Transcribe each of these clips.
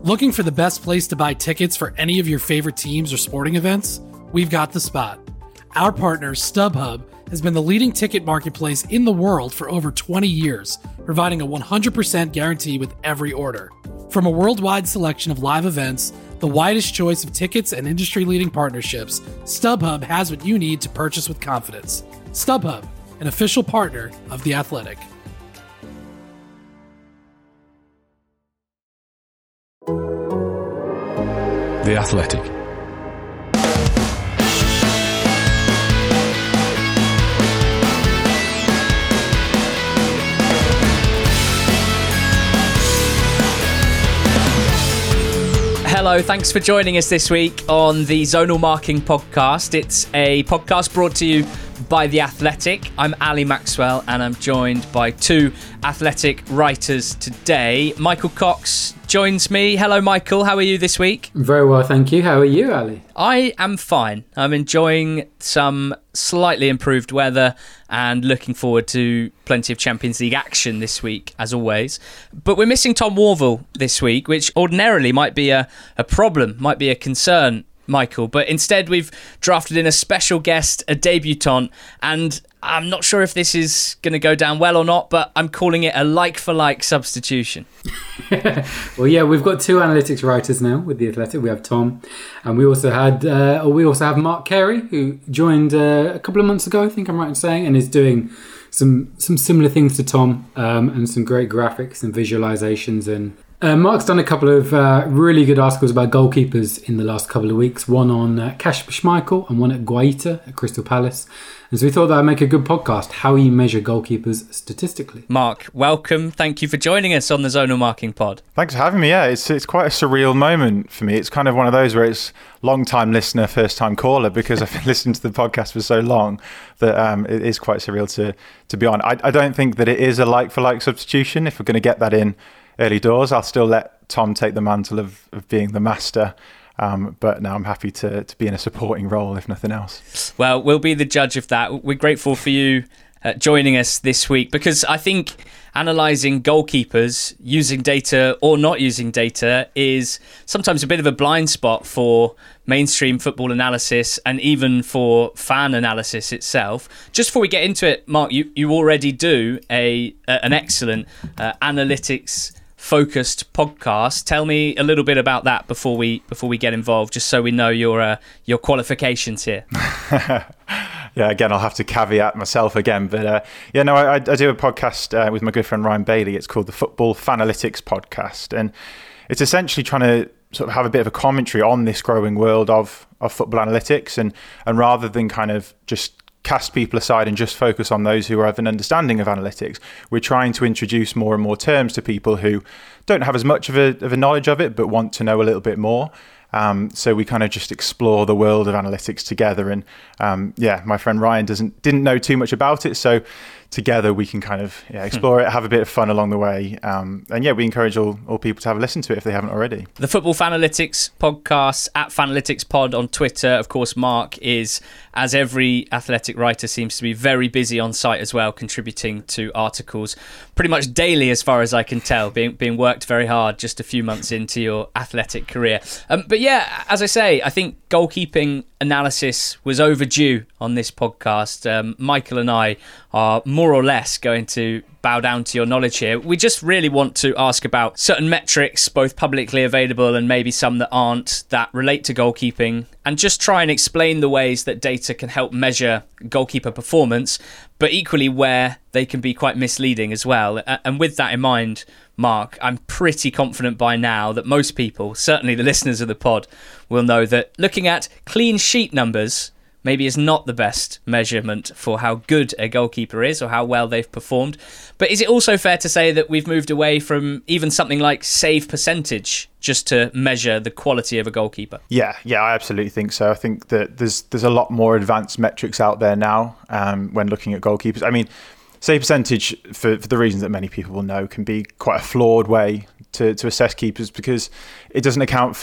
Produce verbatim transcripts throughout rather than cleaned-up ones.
Looking for the best place to buy tickets for any of your favorite teams or sporting events? We've got the spot. Our partner, StubHub, has been the leading ticket marketplace in the world for over twenty years, providing a one hundred percent guarantee with every order. From a worldwide selection of live events, the widest choice of tickets and industry-leading partnerships, StubHub has what you need to purchase with confidence. StubHub, an official partner of The Athletic. The Athletic. Hello, thanks for joining us this week on the Zonal Marking Podcast. It's a podcast brought to you by The Athletic. I'm Ali Maxwell and I'm joined by two Athletic writers today. Michael Cox joins me. Hello, Michael. How are you this week? Very well, thank you. How are you, Ali? I am fine. I'm enjoying some slightly improved weather and looking forward to plenty of Champions League action this week, as always. But we're missing Tom Worville this week, which ordinarily might be a, a problem, might be a concern, Michael. But instead, we've drafted in a special guest, a debutant, and I'm not sure if this is going to go down well or not, but I'm calling it a like-for-like substitution. Well, yeah, we've got two analytics writers now with The Athletic. We have Tom, and we also had, uh, we also have Mark Carey, who joined uh, a couple of months ago, I think I'm right in saying, and is doing some some similar things to Tom, um, and some great graphics and visualizations. And uh, Mark's done a couple of uh, really good articles about goalkeepers in the last couple of weeks. One on uh, Kasper Schmeichel and one at Guaita at Crystal Palace. And so we thought that would make a good podcast, how you measure goalkeepers statistically. Mark, welcome. Thank you for joining us on the Zonal Marking Pod. Thanks for having me. Yeah, it's it's quite a surreal moment for me. It's kind of one of those where it's long-time listener, first-time caller, because I've been listening to the podcast for so long that um, it is quite surreal to, to be on. I, I don't think that it is a like-for-like substitution. If we're going to get that in early doors, I'll still let Tom take the mantle of, of being the master. Um, but now I'm happy to, to be in a supporting role, if nothing else. Well, we'll be the judge of that. We're grateful for you uh, joining us this week, because I think analysing goalkeepers using data or not using data is sometimes a bit of a blind spot for mainstream football analysis and even for fan analysis itself. Just before we get into it, Mark, you, you already do a, a an excellent uh, analytics focused podcast. Tell me a little bit about that before we before we get involved, just so we know your uh, your qualifications here. Yeah, again, I'll have to caveat myself again, but uh, yeah, no, I, I do a podcast uh, with my good friend Ryan Bailey. It's called the Football Fanalytics Podcast, and it's essentially trying to sort of have a bit of a commentary on this growing world of of football analytics, and and rather than kind of just cast people aside and just focus on those who have an understanding of analytics, we're trying to introduce more and more terms to people who don't have as much of a, of a knowledge of it, but want to know a little bit more. Um, so we kind of just explore the world of analytics together. And um, yeah, my friend Ryan doesn't didn't know too much about it, so together we can kind of yeah, explore it, have a bit of fun along the way. Um, and yeah, we encourage all, all people to have a listen to it if they haven't already. The Football Fanalytics Podcast, at Fanalytics Pod on Twitter. Of course, Mark is, as every athletic writer seems to be, very busy on site as well, contributing to articles pretty much daily as far as I can tell, being being worked very hard just a few months into your athletic career. Um, but yeah, as I say, I think goalkeeping analysis was overdue on this podcast. Um, Michael and I are more or less going to bow down to your knowledge here. We just really want to ask about certain metrics, both publicly available and maybe some that aren't, that relate to goalkeeping, and just try and explain the ways that data can help measure goalkeeper performance, but equally where they can be quite misleading as well. And with that in mind, Mark, I'm pretty confident by now that most people, certainly the listeners of the pod, will know that looking at clean sheet numbers maybe is not the best measurement for how good a goalkeeper is or how well they've performed. But is it also fair to say that we've moved away from even something like save percentage just to measure the quality of a goalkeeper? Yeah, yeah, I absolutely think so. I think that there's there's a lot more advanced metrics out there now um, when looking at goalkeepers. I mean, save percentage, for, for the reasons that many people will know, can be quite a flawed way to, to assess keepers, because it doesn't account for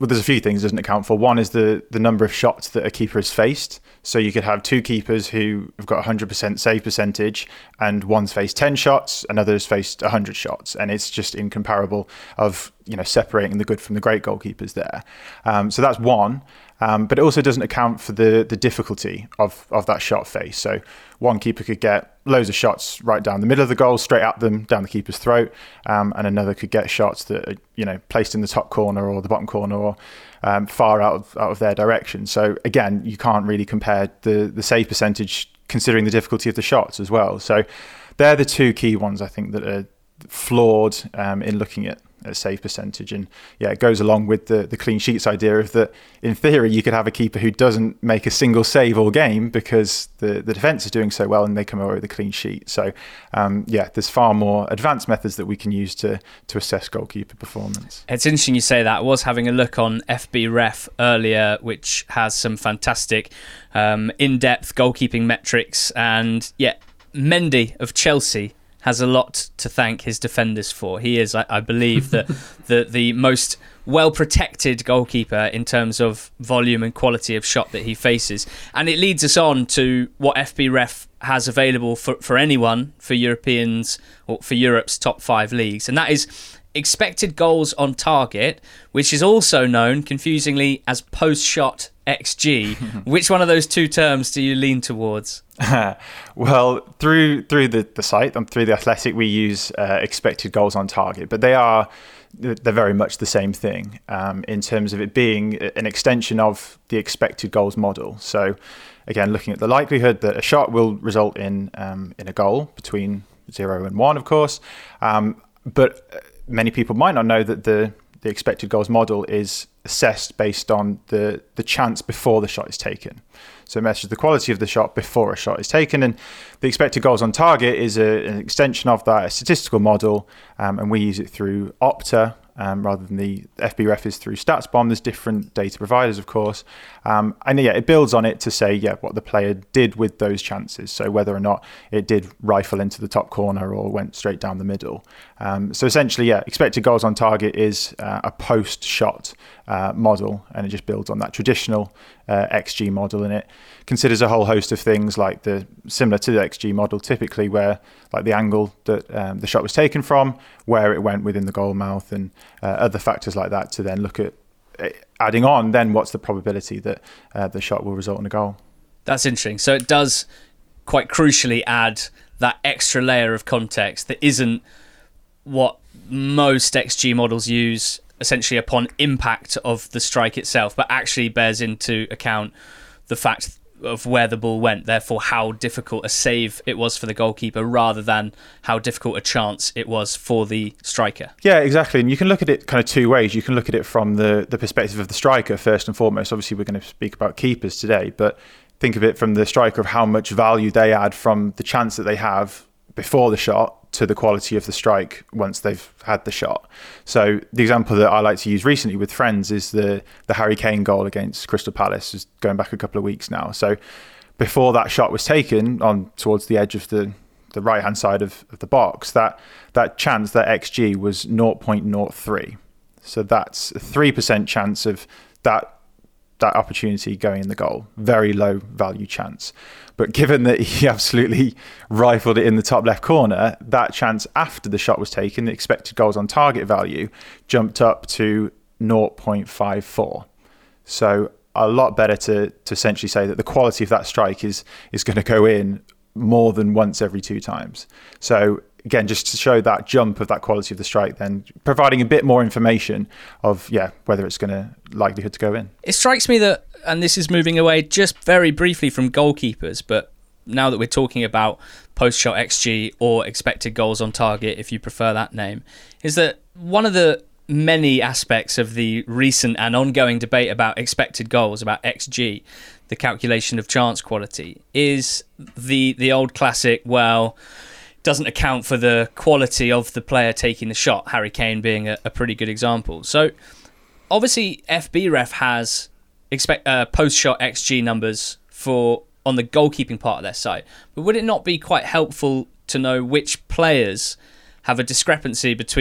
well, there's a few things it doesn't account for. One is the the number of shots that a keeper has faced. So you could have two keepers who have got one hundred percent save percentage, and one's faced ten shots, another's faced one hundred shots, and it's just incomparable of, you know, separating the good from the great goalkeepers there. Um, so that's one. Um, but it also doesn't account for the the difficulty of, of that shot face. So one keeper could get loads of shots right down the middle of the goal, straight at them, down the keeper's throat, um, and another could get shots that are, you know, placed in the top corner or the bottom corner or um, far out of out of their direction. So again, you can't really compare the the save percentage considering the difficulty of the shots as well. So they're the two key ones I think that are flawed um, in looking at. A save percentage. And yeah, it goes along with the the clean sheets idea of that in theory you could have a keeper who doesn't make a single save all game because the the defense is doing so well and they come away with a clean sheet. So um yeah, there's far more advanced methods that we can use to to assess goalkeeper performance. It's interesting you say that. I was having a look on F B Ref earlier, which has some fantastic um in-depth goalkeeping metrics, and yeah, Mendy of Chelsea has a lot to thank his defenders for. He is, I, I believe, the, the the most well-protected goalkeeper in terms of volume and quality of shot that he faces. And it leads us on to what F B Ref has available for, for anyone, for Europeans, or for Europe's top five leagues. And that is expected goals on target, which is also known, confusingly, as post-shot X G. Which one of those two terms do you lean towards? Well, through through the, the site, um, through The Athletic, we use uh, expected goals on target, but they are they're very much the same thing um, in terms of it being an extension of the expected goals model. So again, looking at the likelihood that a shot will result in um, in a goal between zero and one, of course, um, but many people might not know that the the expected goals model is assessed based on the, the chance before the shot is taken. So it measures the quality of the shot before a shot is taken. And the expected goals on target is a, an extension of that statistical model. Um, and we use it through Opta um, rather than the F B Ref is through StatsBomb. There's different data providers, of course. Um, and yeah, it builds on it to say, yeah, what the player did with those chances. So whether or not it did rifle into the top corner or went straight down the middle. Um, so essentially, yeah, expected goals on target is uh, a post-shot uh, model, and it just builds on that traditional uh, X G model, and it considers a whole host of things like the similar to the X G model, typically where like the angle that um, the shot was taken from, where it went within the goal mouth, and uh, other factors like that to then look at adding on then what's the probability that uh, the shot will result in a goal. That's interesting. So it does quite crucially add that extra layer of context that isn't what most X G models use essentially upon impact of the strike itself, but actually bears into account the fact of where the ball went, therefore how difficult a save it was for the goalkeeper rather than how difficult a chance it was for the striker. Yeah, exactly. And you can look at it kind of two ways. You can look at it from the, the perspective of the striker first and foremost. Obviously, we're going to speak about keepers today, but think of it from the striker of how much value they add from the chance that they have before the shot to the quality of the strike once they've had the shot. So the example that I like to use recently with friends is the the Harry Kane goal against Crystal Palace, is going back a couple of weeks now. So before that shot was taken on towards the edge of the the right hand side of, of the box, that that chance, that X G was zero point zero three. So that's a three percent chance of that that opportunity going in the goal. Very low value chance. But given that he absolutely rifled it in the top left corner, that chance after the shot was taken, the expected goals on target value jumped up to zero point five four. So a lot better to to essentially say that the quality of that strike is is going to go in more than once every two times. So again, just to show that jump of that quality of the strike, then providing a bit more information of, yeah, whether it's going to likelihood to go in. It strikes me that, and this is moving away just very briefly from goalkeepers, but now that we're talking about post-shot X G or expected goals on target, if you prefer that name, is that one of the many aspects of the recent and ongoing debate about expected goals, about X G, the calculation of chance quality, is the the old classic, well, doesn't account for the quality of the player taking the shot, Harry Kane being a, a pretty good example. So obviously F B Ref has expect uh, post-shot X G numbers for on the goalkeeping part of their site, but would it not be quite helpful to know which players have a discrepancy between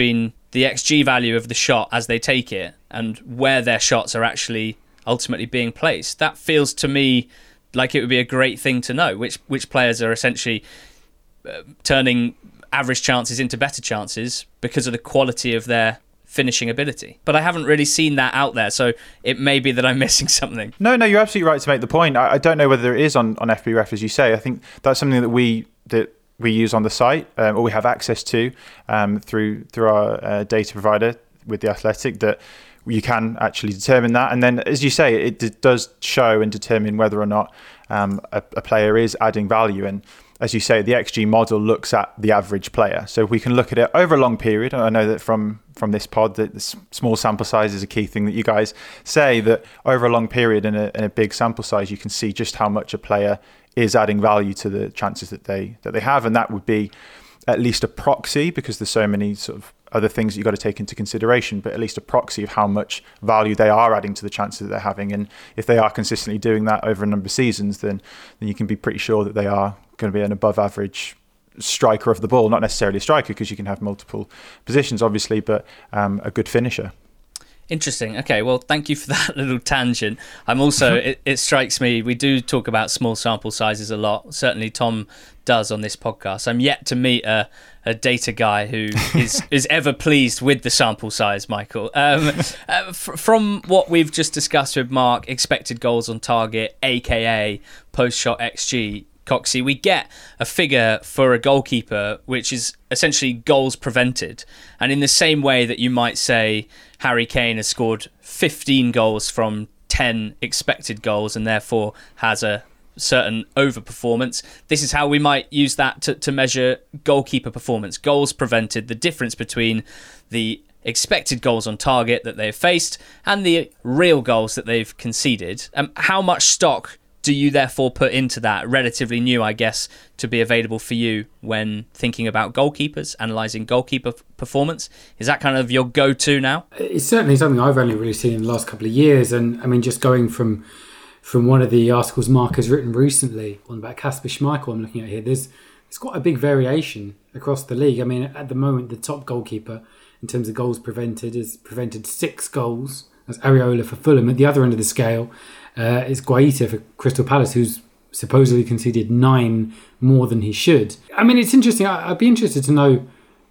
the X G value of the shot as they take it and where their shots are actually ultimately being placed. That feels to me like it would be a great thing to know, which which players are essentially uh, turning average chances into better chances because of the quality of their finishing ability. But I haven't really seen that out there, so it may be that I'm missing something. No, no, you're absolutely right to make the point. I, I don't know whether it is on, on F B ref, as you say. I think that's something that we that we use on the site, um, or we have access to um, through through our uh, data provider with The Athletic, that you can actually determine that. And then, as you say, it d- does show and determine whether or not um, a, a player is adding value. And as you say, the X G model looks at the average player. So we can look at it over a long period. I know that from, from this pod, that this small sample size is a key thing that you guys say, that over a long period and a, and a big sample size, you can see just how much a player is adding value to the chances that they that they have. And that would be at least a proxy, because there's so many sort of other things that you've got to take into consideration, but at least a proxy of how much value they are adding to the chances that they're having. And if they are consistently doing that over a number of seasons, then then you can be pretty sure that they are going to be an above average striker of the ball, not necessarily a striker, because you can have multiple positions obviously, but um, a good finisher. Interesting. Okay, well, thank you for that little tangent. I'm also, it, it strikes me, we do talk about small sample sizes a lot. Certainly Tom does on this podcast. I'm yet to meet a, a data guy who is, is ever pleased with the sample size, Michael. Um, uh, f- from what we've just discussed with Mark, expected goals on target, aka post-shot X G, Coxie, we get a figure for a goalkeeper which is essentially goals prevented. And in the same way that you might say Harry Kane has scored fifteen goals from ten expected goals and therefore has a certain overperformance, this is how we might use that to, to measure goalkeeper performance. Goals prevented, the difference between the expected goals on target that they've faced and the real goals that they've conceded. Um, how much stock do you therefore put into that? Relatively new, I guess, to be available for you when thinking about goalkeepers, analysing goalkeeper performance. Is that kind of your go-to now? It's certainly something I've only really seen in the last couple of years. And I mean, just going from from one of the articles Mark has written recently, one about Kasper Schmeichel I'm looking at here, there's, there's quite a big variation across the league. I mean, at the moment, the top goalkeeper in terms of goals prevented has prevented six goals. That's Areola for Fulham. At the other end of the scale, Uh, it's Guaita for Crystal Palace, who's supposedly conceded nine more than he should. I mean, it's interesting. I, I'd be interested to know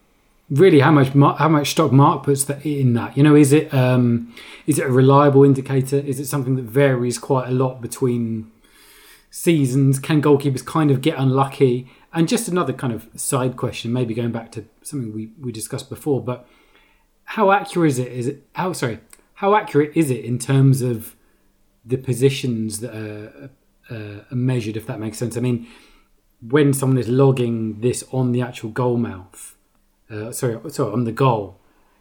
really how much how much stock Mark puts that in that. You know, is it um, is it a reliable indicator? Is it something that varies quite a lot between seasons? Can goalkeepers kind of get unlucky? And just another kind of side question, maybe going back to something we, we discussed before, but how accurate is it? Is it how sorry? How accurate is it in terms of the positions that are, uh, are measured, if that makes sense? I mean, when someone is logging this on the actual goal mouth, uh, sorry, sorry, on the goal,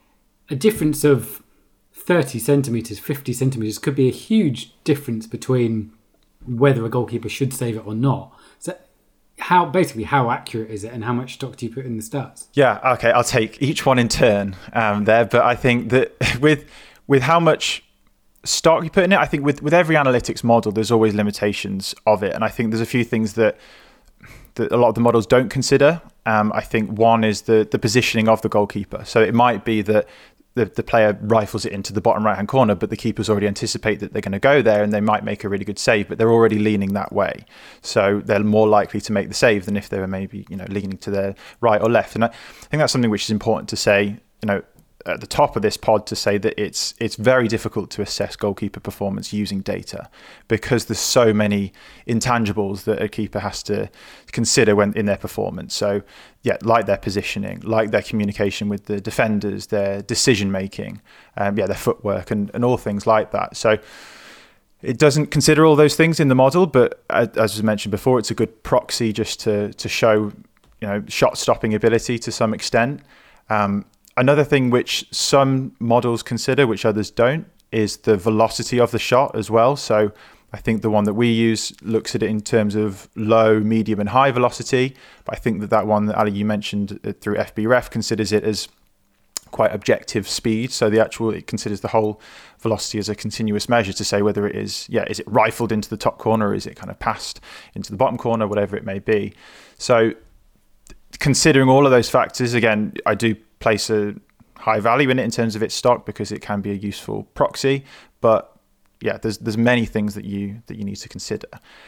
a difference of thirty centimetres, fifty centimetres could be a huge difference between whether a goalkeeper should save it or not. So how, basically, how accurate is it and how much stock do you put in the stats? Yeah, okay, I'll take each one in turn um, there, but I think that with with how much stock you put in it, I think with, with every analytics model, there's always limitations of it. And I think there's a few things that, that a lot of the models don't consider. Um, I think one is the, the positioning of the goalkeeper. So it might be that the, the player rifles it into the bottom right-hand corner, but the keepers already anticipate that they're going to go there and they might make a really good save, but they're already leaning that way. So they're more likely to make the save than if they were maybe, you know, leaning to their right or left. And I, I think that's something which is important to say, you know, at the top of this pod, to say that it's it's very difficult to assess goalkeeper performance using data, because there's so many intangibles that a keeper has to consider when in their performance. So yeah, like their positioning, like their communication with the defenders, their decision making, um, yeah, their footwork, and, and all things like that. So it doesn't consider all those things in the model, but as I mentioned before, it's a good proxy just to to show, you know, shot stopping ability to some extent. Um, Another thing which some models consider, which others don't, is the velocity of the shot as well. So I think the one that we use looks at it in terms of low, medium and high velocity. But I think that that one that Ali, you mentioned through F B ref, considers it as quite objective speed. So the actual, it considers the whole velocity as a continuous measure to say whether it is, yeah, is it rifled into the top corner, or is it kind of passed into the bottom corner, whatever it may be. So considering all of those factors, again, I do place a high value in it in terms of its stock because it can be a useful proxy. But yeah, there's there's many things that you that you need to consider.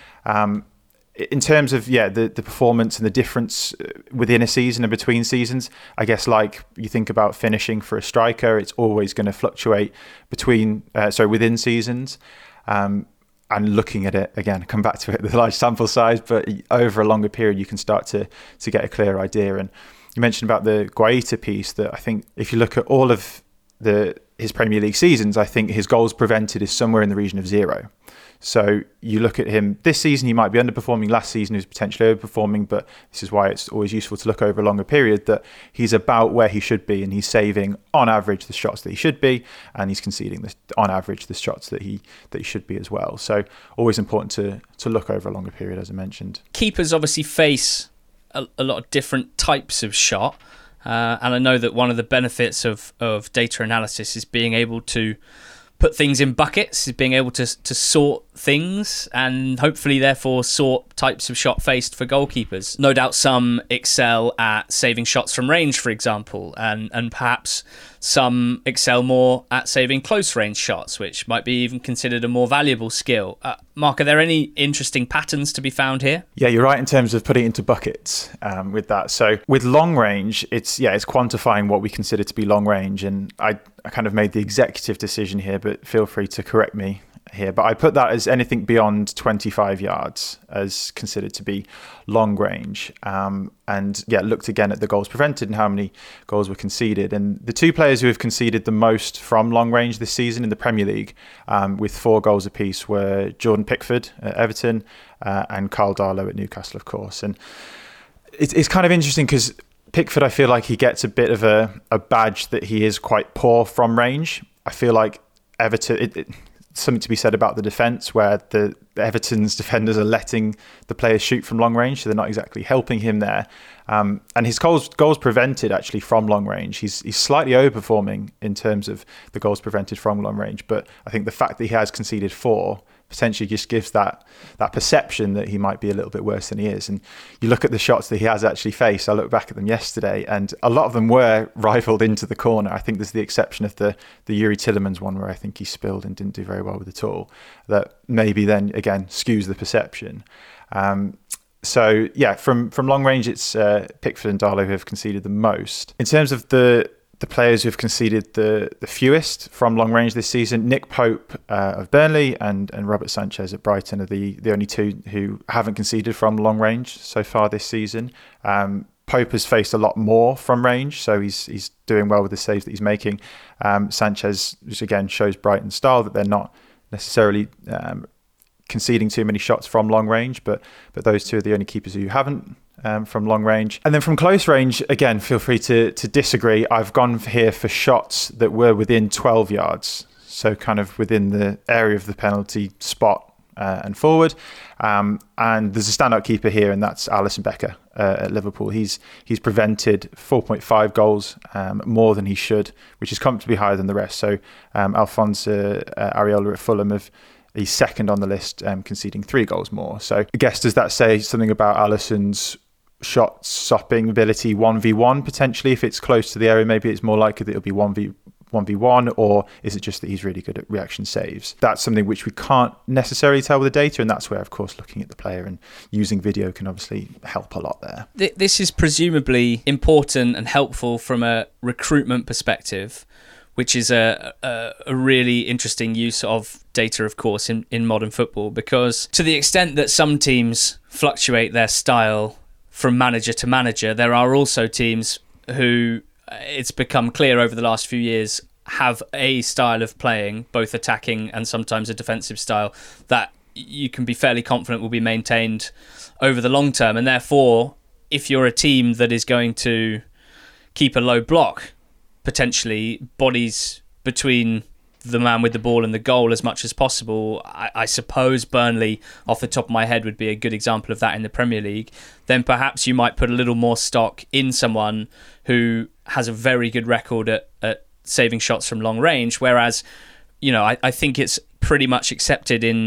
Um, in terms of yeah the, the performance and the difference within a season and between seasons, I guess like you think about finishing for a striker, it's always going to fluctuate between uh, sorry within seasons. Um, and looking at it again, come back to it, the large sample size, but over a longer period, you can start to to get a clear idea. And you mentioned about the Guaita piece that I think if you look at all of the his Premier League seasons, I think his goals prevented is somewhere in the region of zero. So you look at him this season, he might be underperforming. Last season, he was potentially overperforming, but this is why it's always useful to look over a longer period, that he's about where he should be and he's saving on average the shots that he should be, and he's conceding the, on average the shots that he that he should be as well. So always important to to look over a longer period, as I mentioned. Keepers obviously face a, a lot of different types of shot, uh, and I know that one of the benefits of, of data analysis is being able to put things in buckets, is being able to to sort things and hopefully therefore sort types of shot faced for goalkeepers. No doubt some excel at saving shots from range, for example, and, and perhaps some excel more at saving close range shots, which might be even considered a more valuable skill. Uh, Mark, are there any interesting patterns to be found here? Yeah, you're right in terms of putting it into buckets um, with that. So with long range, it's yeah, it's quantifying what we consider to be long range. And I, I kind of made the executive decision here, but feel free to correct me here. But I put that as anything beyond twenty-five yards as considered to be long range. Um, and yeah, looked again at the goals prevented and how many goals were conceded. And the two players who have conceded the most from long range this season in the Premier League, um, with four goals apiece, were Jordan Pickford at Everton uh, and Karl Darlow at Newcastle, of course. And it's, it's kind of interesting because Pickford, I feel like he gets a bit of a, a badge that he is quite poor from range. I feel like Everton... It, it, something to be said about the defence, where the Everton's defenders are letting the players shoot from long range, so they're not exactly helping him there. Um, and his goals goals prevented actually from long range, he's he's slightly overperforming in terms of the goals prevented from long range. But I think the fact that he has conceded four potentially just gives that that perception that he might be a little bit worse than he is. And you look at the shots that he has actually faced. I looked back at them yesterday, and a lot of them were rifled into the corner. I think there's the exception of the the Yuri Tillemans one, where I think he spilled and didn't do very well with it at all. That maybe then again skews the perception. Um, so yeah, from from long range, it's uh, Pickford and Darlow who have conceded the most. In terms of the the players who have conceded the, the fewest from long range this season, Nick Pope uh, of Burnley and, and Robert Sanchez at Brighton are the, the only two who haven't conceded from long range so far this season. Um, Pope has faced a lot more from range, so he's he's doing well with the saves that he's making. Um, Sanchez, which again shows Brighton's style, that they're not necessarily um, conceding too many shots from long range, but but those two are the only keepers who haven't Um, from long range. And then from close range, again, feel free to to disagree. I've gone here for shots that were within twelve yards, so kind of within the area of the penalty spot uh, and forward. Um, and there's a standout keeper here, and that's Alisson Becker uh, at Liverpool. He's he's prevented four point five goals, um, more than he should, which is comfortably higher than the rest. So um, Alphonse uh, Areola at Fulham have he's second on the list, um, conceding three goals more. So I guess, does that say something about Alisson's shot stopping ability one v one potentially? If it's close to the area, maybe it's more likely that it'll be one v one v one, or is it just that he's really good at reaction saves? That's something which we can't necessarily tell with the data, and that's where, of course, looking at the player and using video can obviously help a lot there. This is presumably important and helpful from a recruitment perspective, which is a, a, a really interesting use of data, of course, in, in modern football, because to the extent that some teams fluctuate their style from manager to manager, there are also teams who, it's become clear over the last few years, have a style of playing, both attacking and sometimes a defensive style, that you can be fairly confident will be maintained over the long term. And therefore, if you're a team that is going to keep a low block, potentially bodies between the man with the ball and the goal as much as possible, I, I suppose Burnley, off the top of my head, would be a good example of that in the Premier League, then perhaps you might put a little more stock in someone who has a very good record at, at saving shots from long range. Whereas, you know, I, I think it's pretty much accepted in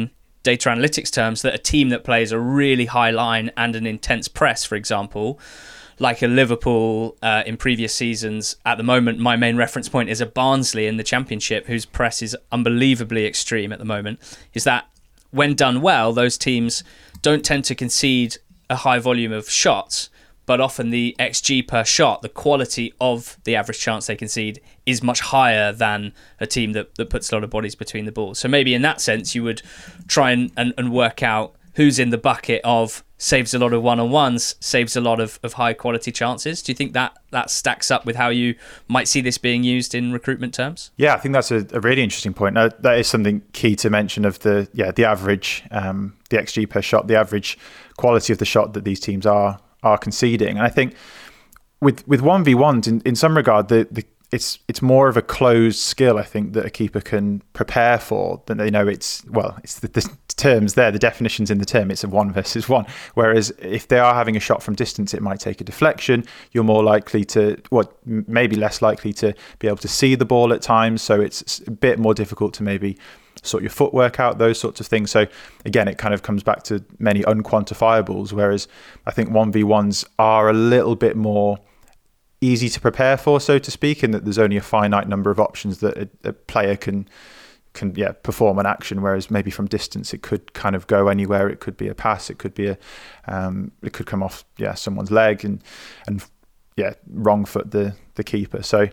data analytics terms, that a team that plays a really high line and an intense press, for example, like a Liverpool uh, in previous seasons, at the moment, my main reference point is a Barnsley in the Championship, whose press is unbelievably extreme at the moment, is that when done well, those teams don't tend to concede a high volume of shots, but often the X G per shot, the quality of the average chance they concede, is much higher than a team that, that puts a lot of bodies between the balls. So maybe in that sense, you would try and, and, and work out who's in the bucket of saves a lot of one-on-ones, saves a lot of, of high-quality chances. Do you think that that stacks up with how you might see this being used in recruitment terms? Yeah, I think that's a, a really interesting point. Now, that is something key to mention of the yeah the average, um, the X G per shot, the average quality of the shot that these teams are are conceding. And I think with with one v ones, in, in some regard, the, the it's it's more of a closed skill, I think, that a keeper can prepare for. Than they know it's, well, it's the, the terms there, the definitions in the term, it's a one versus one. Whereas if they are having a shot from distance, it might take a deflection. You're more likely to, well, maybe less likely to be able to see the ball at times. So it's a bit more difficult to maybe sort your footwork out, those sorts of things. So again, it kind of comes back to many unquantifiables, whereas I think one v ones are a little bit more easy to prepare for, so to speak, in that there's only a finite number of options that a, a player can can yeah perform an action, whereas maybe from distance it could kind of go anywhere. It could be a pass, it could be a um, it could come off yeah someone's leg and and yeah wrong foot the the keeper. So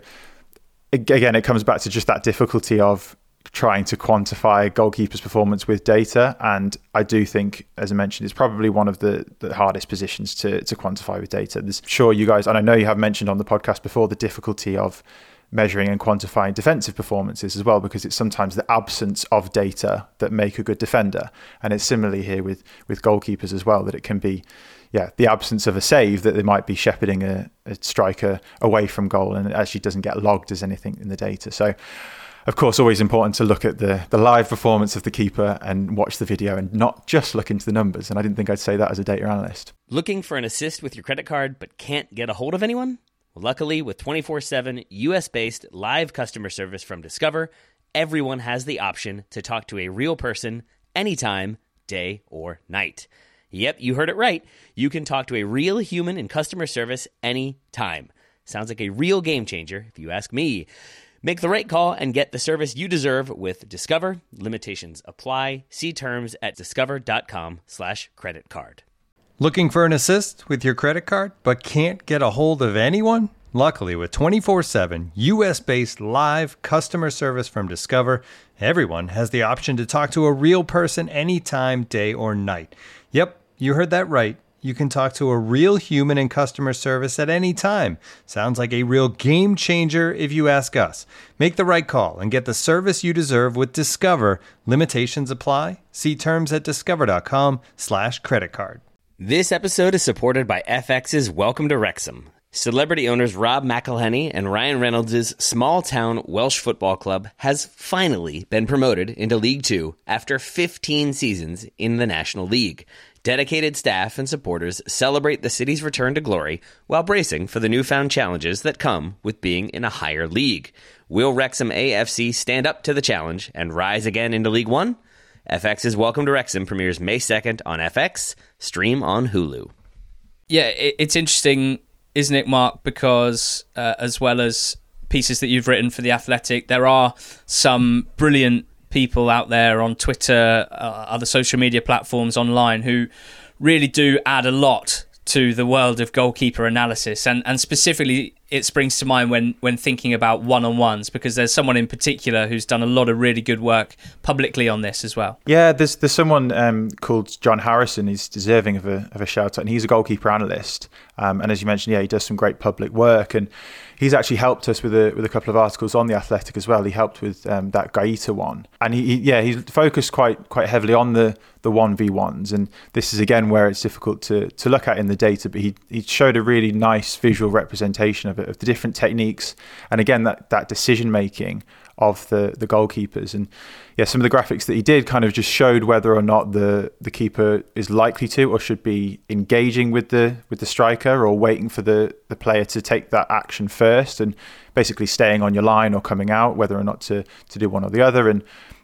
again, it comes back to just that difficulty of trying to quantify a goalkeeper's performance with data. And I do think, as I mentioned, it's probably one of the, the hardest positions to, to quantify with data. There's, sure, you guys, and I know you have mentioned on the podcast before, the difficulty of measuring and quantifying defensive performances as well, because it's sometimes the absence of data that make a good defender. And it's similarly here with, with goalkeepers as well, that it can be yeah, the absence of a save, that they might be shepherding a, a striker away from goal and it actually doesn't get logged as anything in the data. So of course, always important to look at the, the live performance of the keeper and watch the video and not just look into the numbers. And I didn't think I'd say that as a data analyst. Looking for an assist with your credit card but can't get a hold of anyone? Well, luckily, with twenty-four seven U S-based live customer service from Discover, everyone has the option to talk to a real person anytime, day or night. Yep, you heard it right. You can talk to a real human in customer service anytime. Sounds like a real game changer, if you ask me. Make the right call and get the service you deserve with Discover. Limitations apply. See terms at discover.com slash credit card. Looking for an assist with your credit card but can't get a hold of anyone? Luckily, with twenty-four seven U S-based live customer service from Discover, everyone has the option to talk to a real person anytime, day or night. Yep, you heard that right. You can talk to a real human in customer service at any time. Sounds like a real game changer if you ask us. Make the right call and get the service you deserve with Discover. Limitations apply. See terms at discover.com slash credit card. This episode is supported by F X's Welcome to Wrexham. Celebrity owners Rob McElhenney and Ryan Reynolds' small-town Welsh football club has finally been promoted into League Two after fifteen seasons in the National League. Dedicated staff and supporters celebrate the city's return to glory while bracing for the newfound challenges that come with being in a higher league. Will Wrexham A F C stand up to the challenge and rise again into League One? F X's Welcome to Wrexham premieres May second on F X, stream on Hulu. Yeah, it's interesting, isn't it, Mark? Because uh, as well as pieces that you've written for The Athletic, there are some brilliant people out there on Twitter, uh, other social media platforms online who really do add a lot to the world of goalkeeper analysis, and and specifically it springs to mind when when thinking about one-on-ones, because there's someone in particular who's done a lot of really good work publicly on this as well. Yeah, there's there's someone um, called John Harrison. He's deserving of a of a shout out, and he's a goalkeeper analyst. Um, and as you mentioned, yeah, he does some great public work, and he's actually helped us with a with a couple of articles on The Athletic as well. He helped with um, that Gaeta one, and he, he yeah he's focused quite quite heavily on the the one v ones, and this is again where it's difficult to to look at in the data, but he he showed a really nice visual representation of it, of the different techniques, and again that that decision making of the the goalkeepers. And yeah, some of the graphics that he did kind of just showed whether or not the the keeper is likely to or should be engaging with the with the striker, or waiting for the the player to take that action first, and basically staying on your line or coming out, whether or not to to do one or the other. And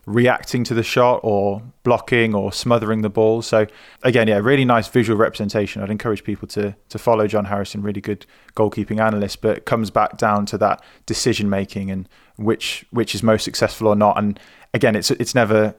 reacting to the shot or blocking or smothering the ball. So again, yeah, really nice visual representation. I'd encourage people to to follow John Harrison, really good goalkeeping analyst, but it comes back down to that decision making and which which is most successful or not. And again, it's it's never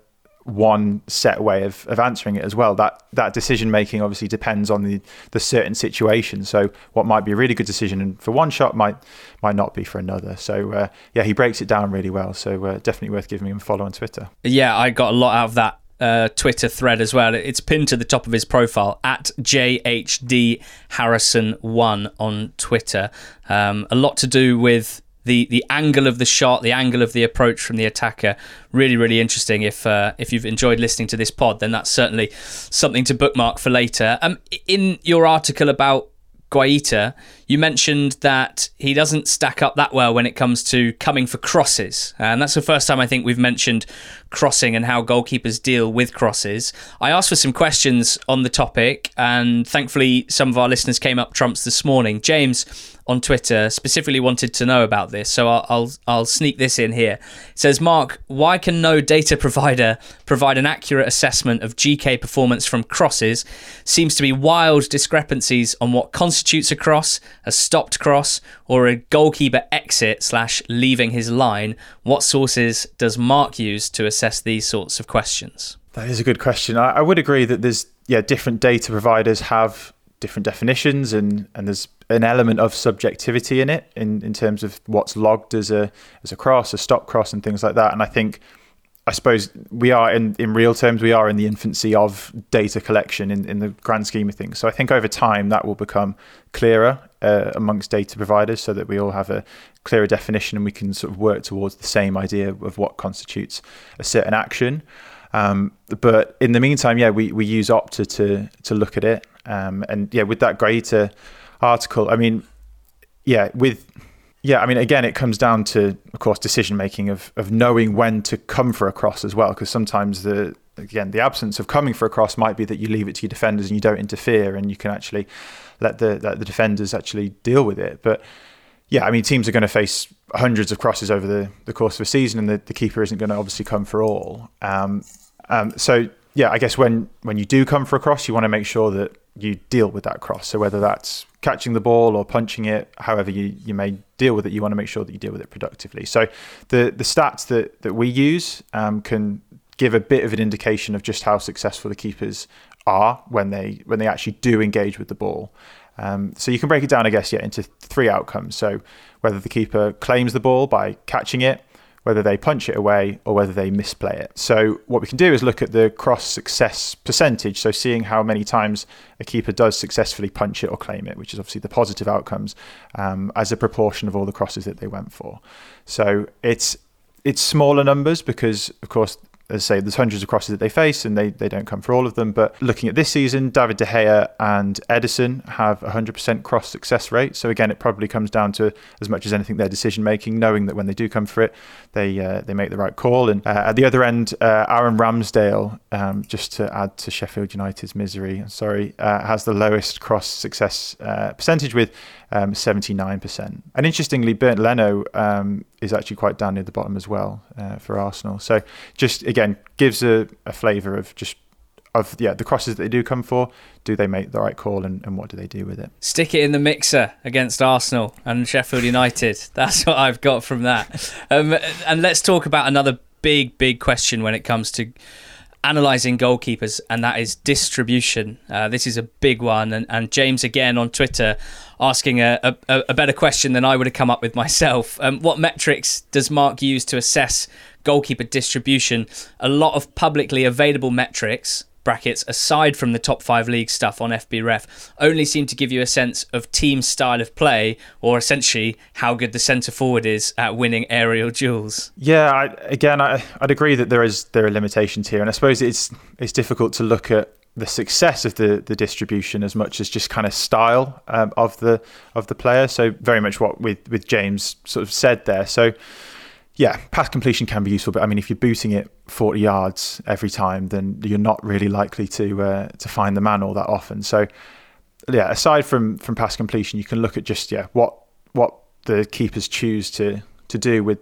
one set way of, of answering it as well. That that decision making obviously depends on the the certain situation. So what might be a really good decision for one shot might might not be for another. So uh, yeah, he breaks it down really well. So uh, definitely worth giving him a follow on Twitter. Yeah, I got a lot out of that uh, Twitter thread as well. It's pinned to the top of his profile at J H D Harrison one on Twitter. Um, a lot to do with The the angle of the shot, the angle of the approach from the attacker, really, really interesting. If uh, if you've enjoyed listening to this pod, then that's certainly something to bookmark for later. Um, in your article about Guaita, you mentioned that he doesn't stack up that well when it comes to coming for crosses. And that's the first time I think we've mentioned crossing and how goalkeepers deal with crosses. I asked for some questions on the topic, and thankfully some of our listeners came up trumps this morning. James on Twitter specifically wanted to know about this, so I'll, I'll I'll sneak this in here. It says, Mark, why can no data provider provide an accurate assessment of G K performance from crosses? Seems to be wild discrepancies on what constitutes a cross, a stopped cross, or a goalkeeper exit slash leaving his line. What sources does Mark use to assess these sorts of questions? That is a good question. I, I would agree that there's yeah different data providers have different definitions, and and there's an element of subjectivity in it in, in terms of what's logged as a as a cross, a stop cross, and things like that. And I think, I suppose we are in, in real terms, we are in the infancy of data collection in, in the grand scheme of things. So I think over time that will become clearer uh, amongst data providers, so that we all have a clearer definition and we can sort of work towards the same idea of what constitutes a certain action. Um, but in the meantime, yeah, we, we use Opta to to look at it. Um, and yeah, with that Guaita article, I mean, yeah, with yeah, I mean, again, it comes down to, of course, decision making of of knowing when to come for a cross as well, because sometimes the again the absence of coming for a cross might be that you leave it to your defenders and you don't interfere, and you can actually let the let the defenders actually deal with it. But yeah, I mean, teams are going to face hundreds of crosses over the, the course of a season, and the, the keeper isn't going to obviously come for all. Um, um, so yeah, I guess when when you do come for a cross, you want to make sure that you deal with that cross. So whether that's catching the ball or punching it, however you, you may deal with it, you want to make sure that you deal with it productively. So the the stats that, that we use um, can give a bit of an indication of just how successful the keepers are when they when they actually do engage with the ball. Um, so you can break it down, I guess, yeah, into three outcomes. So whether the keeper claims the ball by catching it, whether they punch it away, or whether they misplay it. So what we can do is look at the cross success percentage. So seeing how many times a keeper does successfully punch it or claim it, which is obviously the positive outcomes, um, as a proportion of all the crosses that they went for. So it's it's smaller numbers because, of course, as I say, there's hundreds of crosses that they face, and they, they don't come for all of them. But looking at this season, David De Gea and Ederson have a one hundred percent cross success rate. So again, it probably comes down to, as much as anything, their decision making, knowing that when they do come for it, they uh, they make the right call. And uh, at the other end, uh, Aaron Ramsdale, um, just to add to Sheffield United's misery, sorry, uh, has the lowest cross success uh, percentage with um, seventy-nine percent. And interestingly, Bernd Leno um, is actually quite down near the bottom as well uh, for Arsenal. So just again, Again, gives a, a flavour of just of yeah the crosses that they do come for. Do they make the right call, and, and what do they do with it? Stick it in the mixer against Arsenal and Sheffield United. That's what I've got from that. Um, and let's talk about another big, big question when it comes to analysing goalkeepers, and that is distribution. Uh, this is a big one, and, and James again on Twitter asking a, a, a better question than I would have come up with myself. Um, what metrics does Mark use to assess goalkeeper distribution? A lot of publicly available metrics, brackets, aside from the top five league stuff on F B ref, only seem to give you a sense of team style of play, or essentially how good the centre forward is at winning aerial duels. Yeah, I, again, I, I'd agree that there is there are limitations here, and I suppose it's it's difficult to look at the success of the the distribution as much as just kind of style um, of the of the player. So very much what with with James sort of said there. So yeah, pass completion can be useful, but I mean, if you're booting it forty yards every time, then you're not really likely to uh, to find the man all that often. So yeah, aside from from pass completion, you can look at just yeah what what the keepers choose to to do with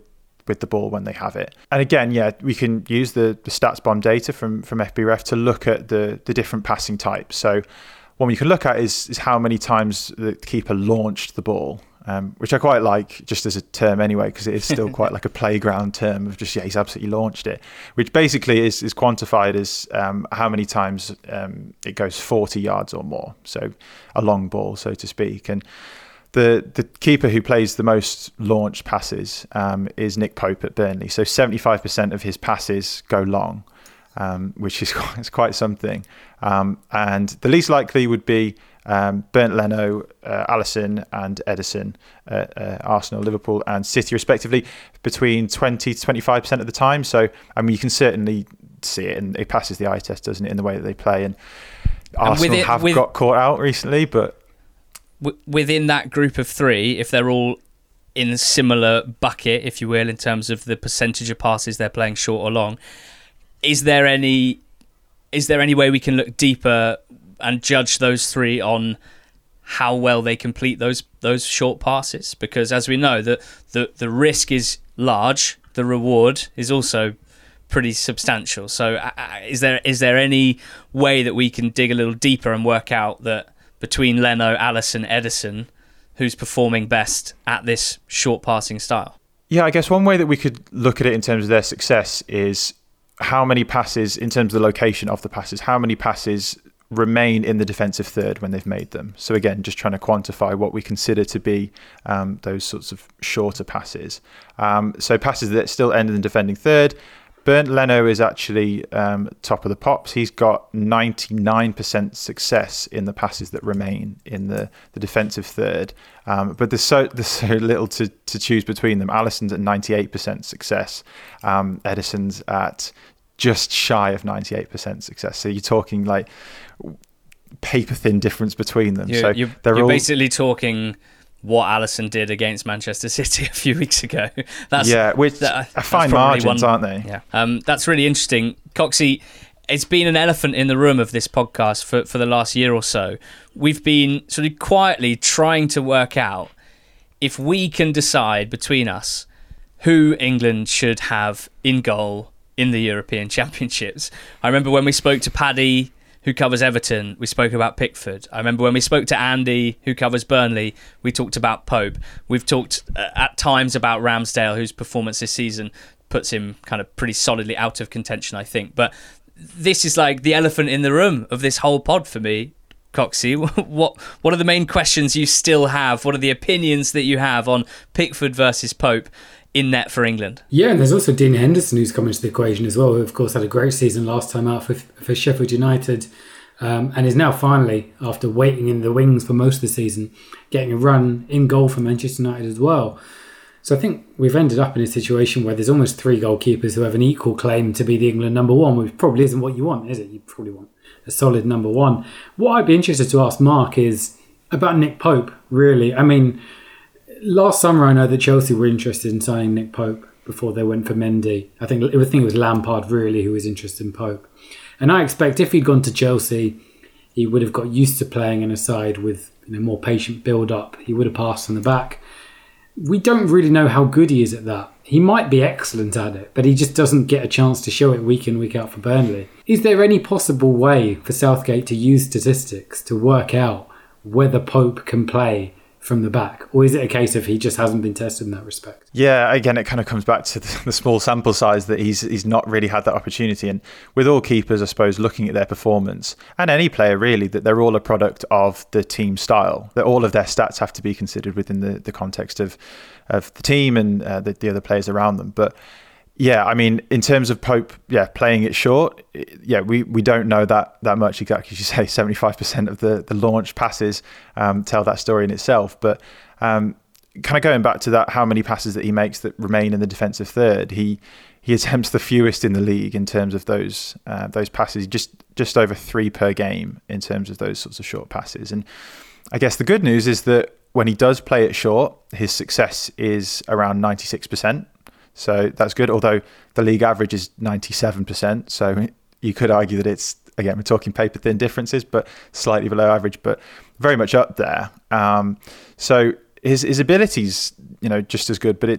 with the ball when they have it. And again, yeah, we can use the, the stats bomb data from, from F B ref to look at the, the different passing types. So one you can look at is, is how many times the keeper launched the ball, um, which I quite like just as a term anyway, because it is still quite like a playground term of just, yeah, he's absolutely launched it, which basically is, is quantified as um, how many times um, it goes forty yards or more. So a long ball, so to speak. And the the keeper who plays the most launched passes um, is Nick Pope at Burnley. So seventy-five percent of his passes go long. Um, which is quite, is quite something. Um, and the least likely would be um, Bernd Leno, uh, Alisson and Ederson at uh, Arsenal, Liverpool and City respectively, between twenty to twenty-five percent of the time. So, I mean, you can certainly see it, and it passes the eye test, doesn't it, in the way that they play. And Arsenal and it, have with, got caught out recently, but... W- within that group of three, if they're all in a similar bucket, if you will, in terms of the percentage of passes they're playing short or long, Is there any is there any way we can look deeper and judge those three on how well they complete those those short passes? Because as we know, the the, the risk is large, the reward is also pretty substantial. So uh, is there is there any way that we can dig a little deeper and work out that between Leno, Alisson, Ederson, who's performing best at this short passing style? Yeah, I guess one way that we could look at it in terms of their success is how many passes, in terms of the location of the passes, how many passes remain in the defensive third when they've made them. So again, just trying to quantify what we consider to be um, those sorts of shorter passes. Um, so passes that still end in the defending third. Bernd Leno is actually um, top of the pops. He's got ninety-nine percent success in the passes that remain in the, the defensive third. Um, but there's so there's so little to, to choose between them. Alisson's at ninety-eight percent success. Um, Ederson's at just shy of ninety-eight percent success. So you're talking like paper thin difference between them. You're, so you're, they're you're all basically talking what Alisson did against Manchester City a few weeks ago. That's, yeah, which that, are fine margins, one, aren't they? Yeah, um, that's really interesting. Coxie, it's been an elephant in the room of this podcast for, for the last year or so. We've been sort of quietly trying to work out if we can decide between us who England should have in goal in the European Championships. I remember when we spoke to Paddy, who covers Everton, we spoke about Pickford. I remember when we spoke to Andy, who covers Burnley, we talked about Pope. We've talked uh, at times about Ramsdale, whose performance this season puts him kind of pretty solidly out of contention, I think. But this is like the elephant in the room of this whole pod for me, Coxie. What what are the main questions you still have? What are the opinions that you have on Pickford versus Pope in net for England? Yeah, and there's also Dean Henderson who's come into the equation as well, who of course had a great season last time out for, for Sheffield United, um, and is now finally, after waiting in the wings for most of the season, getting a run in goal for Manchester United as well. So I think we've ended up in a situation where there's almost three goalkeepers who have an equal claim to be the England number one, which probably isn't what you want, is it? You probably want a solid number one. What I'd be interested to ask Mark is about Nick Pope, really. I mean, last summer, I know that Chelsea were interested in signing Nick Pope before they went for Mendy. I think, I think it was Lampard, really, who was interested in Pope. And I expect if he'd gone to Chelsea, he would have got used to playing in a side with, you know, more patient build-up. He would have passed on the back. We don't really know how good he is at that. He might be excellent at it, but he just doesn't get a chance to show it week in, week out for Burnley. Is there any possible way for Southgate to use statistics to work out whether Pope can play from the back, or is it a case of he just hasn't been tested in that respect? Yeah, again, it kind of comes back to the, the small sample size that he's he's not really had that opportunity. And with all keepers, I suppose, looking at their performance, and any player really, that they're all a product of the team style, that all of their stats have to be considered within the, the context of, of the team and uh, the, the other players around them. But yeah, I mean, in terms of Pope, yeah, playing it short, yeah, we, we don't know that that much exactly. As you say, seventy-five percent of the, the launch passes um, tell that story in itself. But um, kind of going back to that, how many passes that he makes that remain in the defensive third, he he attempts the fewest in the league in terms of those uh, those passes, just just over three per game in terms of those sorts of short passes. And I guess the good news is that when he does play it short, his success is around ninety-six percent. So that's good, although the league average is ninety-seven percent. So you could argue that it's, again, we're talking paper thin differences, but slightly below average, but very much up there. Um, so his his ability's, you know, just as good, but it's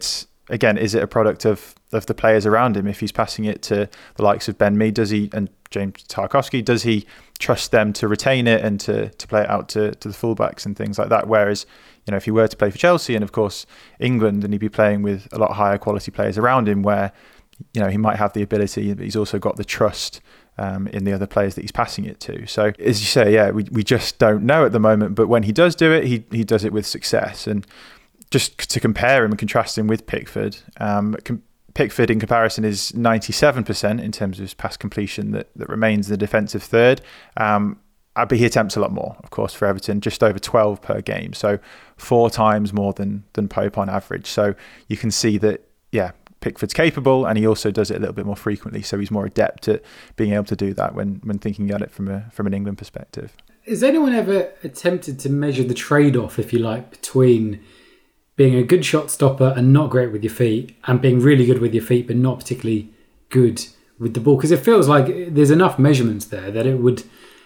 again, is it a product of, of the players around him? If he's passing it to the likes of Ben Mee, does he, and James Tarkowski, does he trust them to retain it and to, to play it out to, to the fullbacks and things like that? Whereas, you know, if he were to play for Chelsea and of course England, and he'd be playing with a lot higher quality players around him, where, you know, he might have the ability, but he's also got the trust um, in the other players that he's passing it to. So as you say, yeah, we we just don't know at the moment. But when he does do it, he he does it with success. And just to compare him and contrast him with Pickford, um, com- Pickford in comparison is ninety-seven percent in terms of his pass completion that, that remains the defensive third. Um, but he attempts a lot more, of course, for Everton, just over twelve per game. So four times more than than Pope on average. So you can see that, yeah, Pickford's capable, and he also does it a little bit more frequently. So he's more adept at being able to do that when, when thinking about it from a from an England perspective. Has anyone ever attempted to measure the trade-off, if you like, between being a good shot stopper and not great with your feet, and being really good with your feet but not particularly good with the ball? Because it feels like there's enough measurements there that it would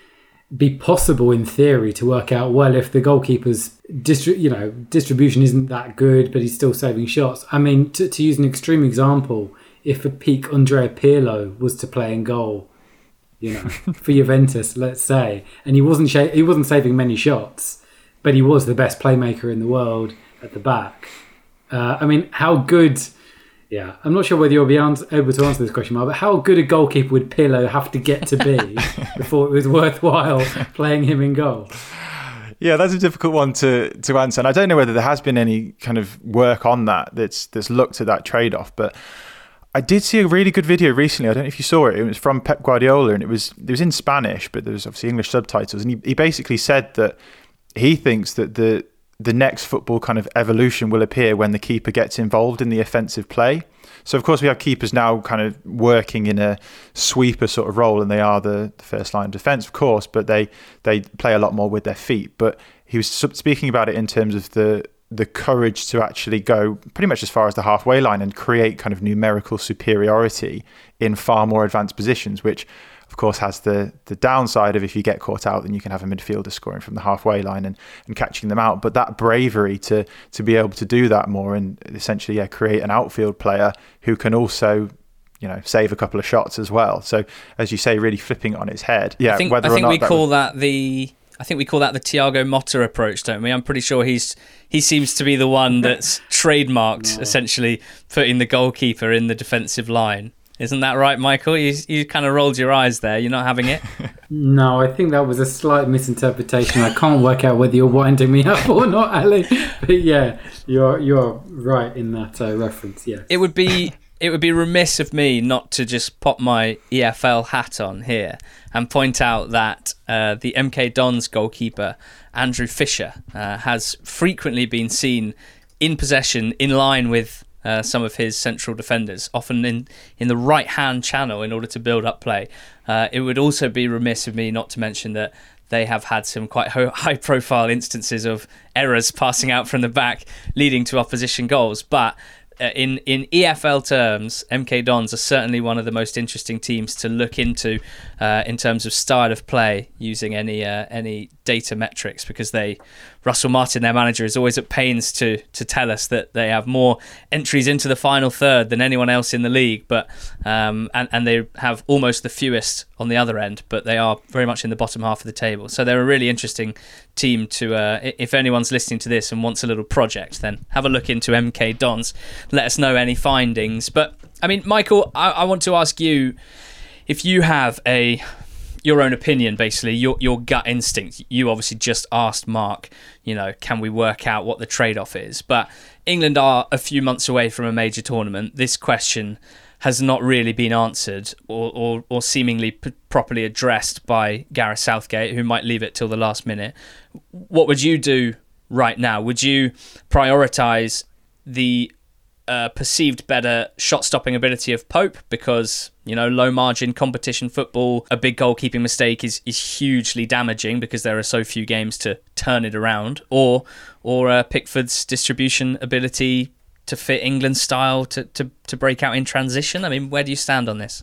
be possible in theory to work out, well, if the goalkeeper's distri- you know distribution isn't that good but he's still saving shots. I mean, to, to use an extreme example, if a peak Andrea Pirlo was to play in goal, you know, for Juventus, let's say, and he wasn't sh- he wasn't saving many shots, but he was the best playmaker in the world at the back. Uh, I mean, how good... Yeah, I'm not sure whether you'll be ans- able to answer this question, Mark, but how good a goalkeeper would Pirlo have to get to be before it was worthwhile playing him in goal? Yeah, that's a difficult one to, to answer. And I don't know whether there has been any kind of work on that that's that's looked at that trade-off. But I did see a really good video recently. I don't know if you saw it. It was from Pep Guardiola, and it was it was in Spanish, but there was obviously English subtitles. And he, he basically said that he thinks that the the next football kind of evolution will appear when the keeper gets involved in the offensive play. So, of course, we have keepers now kind of working in a sweeper sort of role, and they are the, the first line of defence, of course, but they they play a lot more with their feet. But he was speaking about it in terms of the the courage to actually go pretty much as far as the halfway line and create kind of numerical superiority in far more advanced positions, which of course has the the downside of if you get caught out, then you can have a midfielder scoring from the halfway line and, and catching them out. But that bravery to to be able to do that more and essentially yeah, create an outfield player who can also, you know, save a couple of shots as well. So as you say, really flipping it on its head. Yeah, I think, whether I think or not we that call was... that the I think we call that the Thiago Motta approach, don't we? I'm pretty sure he's he seems to be the one that's trademarked no. essentially putting the goalkeeper in the defensive line. Isn't that right, Michael? You you kind of rolled your eyes there. You're not having it? No, I think that was a slight misinterpretation. I can't work out whether you're winding me up or not, Ali. But yeah, you're you're right in that uh, reference. Yeah. It would be it would be remiss of me not to just pop my E F L hat on here and point out that uh, the M K Dons goalkeeper Andrew Fisher uh, has frequently been seen in possession in line with Uh, some of his central defenders, often in, in the right-hand channel in order to build up play. Uh, it would also be remiss of me not to mention that they have had some quite ho- high-profile instances of errors passing out from the back, leading to opposition goals. But uh, in, in E F L terms, M K Dons are certainly one of the most interesting teams to look into uh, in terms of style of play, using any uh, any data metrics, because they Russell Martin, their manager, is always at pains to to tell us that they have more entries into the final third than anyone else in the league, but um, and, and they have almost the fewest on the other end, but they are very much in the bottom half of the table. So they're a really interesting team to, uh, if anyone's listening to this and wants a little project, then have a look into M K Dons. Let us know any findings. But, I mean, Michael, I, I want to ask you, if you have a... your own opinion, basically, your your gut instinct. You obviously just asked Mark, you know, can we work out what the trade-off is? But England are a few months away from a major tournament. This question has not really been answered or or, or seemingly p- properly addressed by Gareth Southgate, who might leave it till the last minute. What would you do right now? Would you prioritise the Uh, perceived better shot-stopping ability of Pope, because, you know, low-margin competition football, a big goalkeeping mistake is, is hugely damaging because there are so few games to turn it around, or or uh, Pickford's distribution ability to fit England's style to, to, to break out in transition? I mean, where do you stand on this?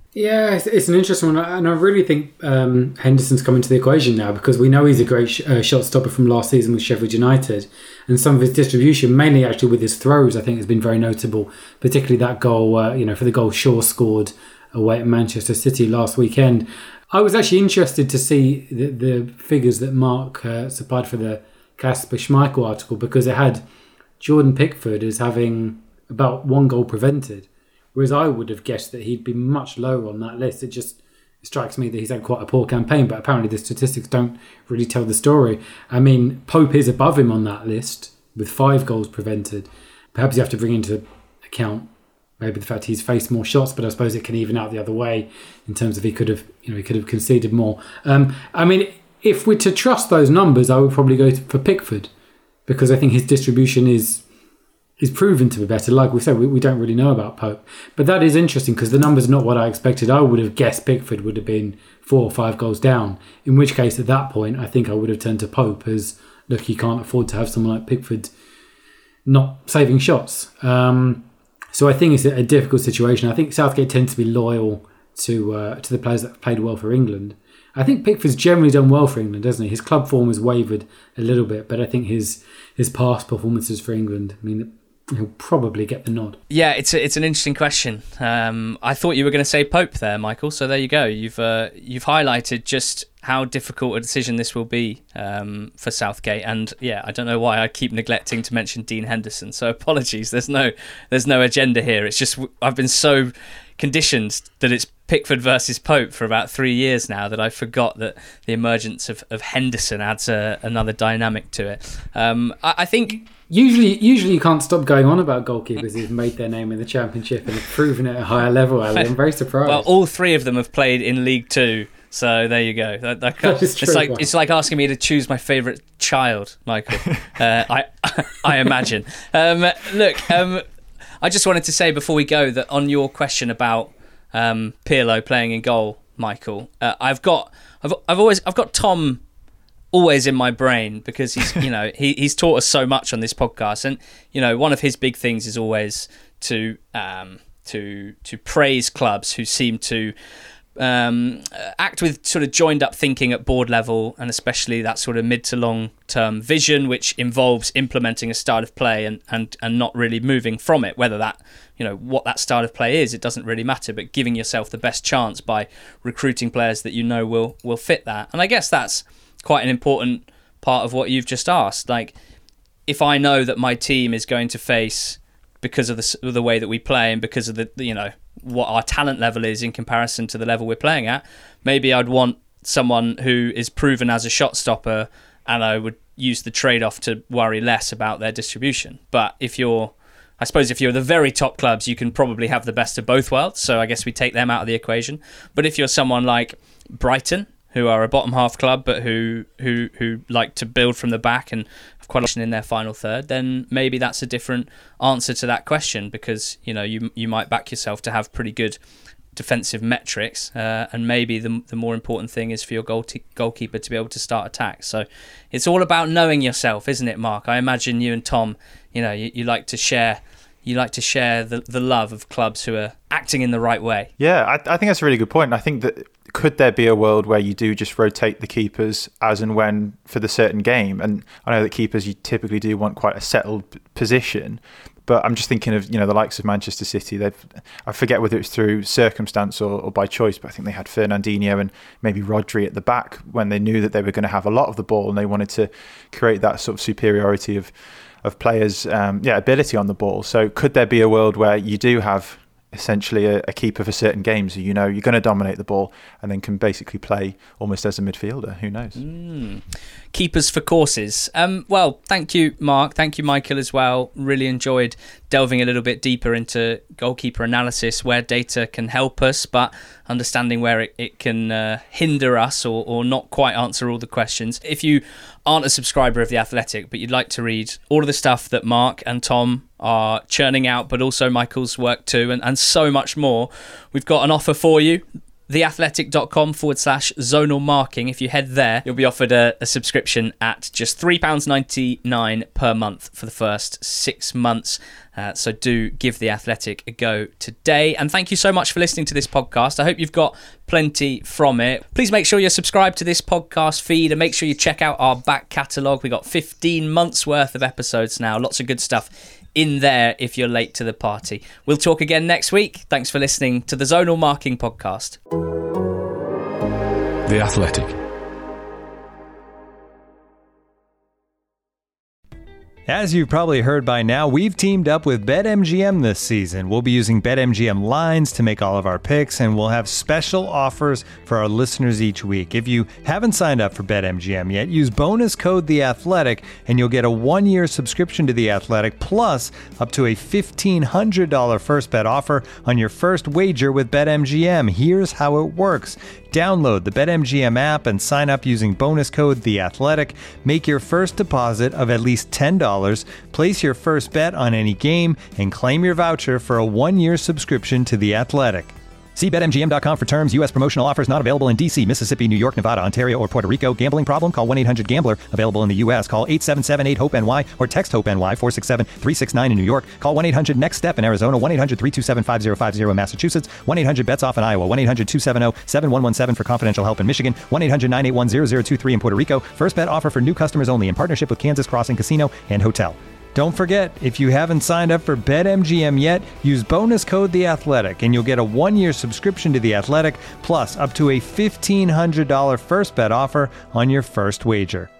Yeah, it's, it's an interesting one, and I really think um, Henderson's come into the equation now because we know he's a great sh- uh, shot stopper from last season with Sheffield United, and some of his distribution, mainly actually with his throws, I think has been very notable. Particularly that goal, uh, you know, for the goal Shaw scored away at Manchester City last weekend. I was actually interested to see the, the figures that Mark uh, supplied for the Kasper Schmeichel article because it had Jordan Pickford as having about one goal prevented. Whereas I would have guessed that he'd be much lower on that list. It just strikes me that he's had quite a poor campaign, but apparently the statistics don't really tell the story. I mean, Pope is above him on that list with five goals prevented. Perhaps you have to bring into account maybe the fact he's faced more shots, but I suppose it can even out the other way in terms of he could have, you know, he could have conceded more. Um, I mean, if we're to trust those numbers, I would probably go for Pickford because I think his distribution is. is proven to be better. Like we said, we, we don't really know about Pope. But that is interesting because the number's not what I expected. I would have guessed Pickford would have been four or five goals down, in which case at that point I think I would have turned to Pope as, look, you can't afford to have someone like Pickford not saving shots. Um, so I think it's a, a difficult situation. I think Southgate tends to be loyal to uh, to the players that have played well for England. I think Pickford's generally done well for England, doesn't he? His club form has wavered a little bit, but I think his his past performances for England, I mean, he'll probably get the nod. Yeah, it's a, it's an interesting question. Um, I thought you were going to say Pope there, Michael. So there you go. You've uh, you've highlighted just how difficult a decision this will be um, for Southgate. And yeah, I don't know why I keep neglecting to mention Dean Henderson. So apologies. There's no there's no agenda here. It's just I've been so conditioned that it's Pickford versus Pope for about three years now that I forgot that the emergence of, of Henderson adds a, another dynamic to it. Um, I, I think. Usually, usually you can't stop going on about goalkeepers who've made their name in the Championship and have proven it at a higher level, Ali. I'm very surprised. Well, all three of them have played in League Two, so there you go. That, that that is true, it's like wow. it's like asking me to choose my favourite child, Michael. uh, I I imagine. Um, look, um, I just wanted to say before we go that on your question about um, Pirlo playing in goal, Michael, uh, I've got I've I've always I've got Tom. always in my brain because he's you know he he's taught us so much on this podcast, and you know one of his big things is always to um to to praise clubs who seem to um act with sort of joined up thinking at board level, and especially that sort of mid to long term vision which involves implementing a style of play and and and not really moving from it. Whether that you know what that style of play is, it doesn't really matter, but giving yourself the best chance by recruiting players that you know will will fit that. And I guess that's quite an important part of what you've just asked. Like, if I know that my team is going to face, because of the the way that we play and because of the you know what our talent level is in comparison to the level we're playing at, maybe I'd want someone who is proven as a shot stopper, and I would use the trade-off to worry less about their distribution. But if you're, I suppose if you're the very top clubs, you can probably have the best of both worlds. So I guess we take them out of the equation. But if you're someone like Brighton, who are a bottom half club, but who who who like to build from the back and have quite a lot in their final third, then maybe that's a different answer to that question, because you know you you might back yourself to have pretty good defensive metrics, uh, and maybe the the more important thing is for your goal t- goalkeeper to be able to start attacks. So it's all about knowing yourself, isn't it, Mark? I imagine you and Tom, you know, you, you like to share. You like to share the, the love of clubs who are acting in the right way. Yeah, I, I think that's a really good point. I think that could there be a world where you do just rotate the keepers as and when for the certain game? And I know that keepers, you typically do want quite a settled p- position, but I'm just thinking of, you know, the likes of Manchester City. They've, I forget whether it's through circumstance or, or by choice, but I think they had Fernandinho and maybe Rodri at the back when they knew that they were going to have a lot of the ball and they wanted to create that sort of superiority of of players' um, yeah ability on the ball. So could there be a world where you do have essentially a, a keeper for certain games who you know you're going to dominate the ball and then can basically play almost as a midfielder? Who knows? Mm. Keepers for courses. Um, well, thank you, Mark. Thank you, Michael, as well. Really enjoyed delving a little bit deeper into goalkeeper analysis, where data can help us, but understanding where it, it can uh, hinder us or, or not quite answer all the questions. If you aren't a subscriber of The Athletic, but you'd like to read all of the stuff that Mark and Tom are churning out, but also Michael's work too, and, and so much more, we've got an offer for you. theathletic.com forward slash zonal marking. If you head there, you'll be offered a, a subscription at just three pounds ninety-nine per month for the first six months. Uh, so do give The Athletic a go today. And thank you so much for listening to this podcast. I hope you've got plenty from it. Please make sure you're subscribed to this podcast feed and make sure you check out our back catalogue. We've got fifteen months worth of episodes now. Lots of good stuff in there if you're late to the party. We'll talk again next week. Thanks for listening to the Zonal Marking Podcast. The Athletic. As you've probably heard by now, we've teamed up with BetMGM this season. We'll be using BetMGM lines to make all of our picks, and we'll have special offers for our listeners each week. If you haven't signed up for BetMGM yet, use bonus code The Athletic, and you'll get a one-year subscription to The Athletic, plus up to a fifteen hundred dollars first bet offer on your first wager with BetMGM. Here's how it works. Download the BetMGM app and sign up using bonus code The Athletic. Make your first deposit of at least ten dollars. Place your first bet on any game and claim your voucher for a one-year subscription to The Athletic. See Bet M G M dot com for terms. U S promotional offers not available in D C, Mississippi, New York, Nevada, Ontario, or Puerto Rico. Gambling problem? Call one eight hundred gambler. Available in the U S. Call eight seven seven eight hope N Y or text HOPE-NY four six seven three six nine in New York. Call one eight hundred next step in Arizona. one eight hundred three two seven five zero five zero in Massachusetts. one eight hundred bets off in Iowa. one eight hundred two seven zero seven one one seven for confidential help in Michigan. one eight hundred nine eight one zero zero two three in Puerto Rico. First bet offer for new customers only in partnership with Kansas Crossing Casino and Hotel. Don't forget, if you haven't signed up for BetMGM yet, use bonus code The Athletic, and you'll get a one-year subscription to The Athletic, plus up to a fifteen hundred dollars first bet offer on your first wager.